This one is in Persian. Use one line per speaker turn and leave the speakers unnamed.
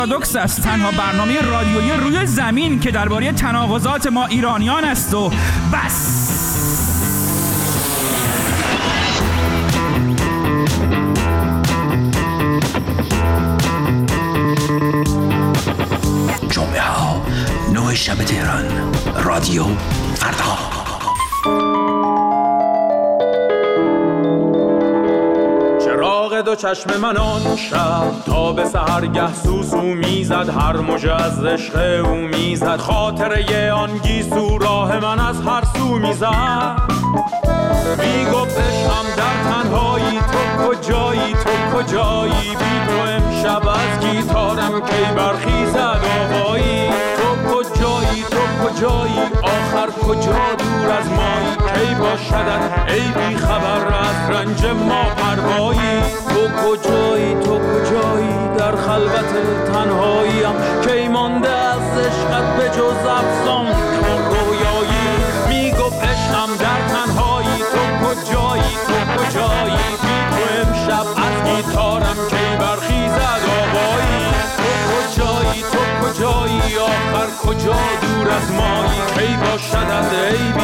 پارادوکس است، تنها برنامه رادیویی روی زمین که درباره تناقضات ما ایرانیان است و بس.
جمعه ها 9 شب تهران، رادیو فردا.
چراغ دو چشم من آن شب تا به سحرگه سوسو میزد، هر موجه از عشق او میزد، خاطره آن گیسو راه من از هر سو میزد. میگفت عشقم در تنهایی، تو کجایی تو کجایی، بی تو امشب از گیتارم کی برخیزد آوایی. تو کجایی تو کجایی، آخر کجا دور از مایی، کی باشدت ای بی خبر از رنج ما پروایی. تو کجایی تو کجایی، در خلوت تنهاییم کی مانده از عشقت به جز افسان رویایی. میگفت عشقم در تنهایی، تو کجایی تو کجایی، بی تو امشب از گیتارم کی برخیزد آوایی. تو کجایی تو کجایی، آخر کجا دور از مایی، کی باشدت ای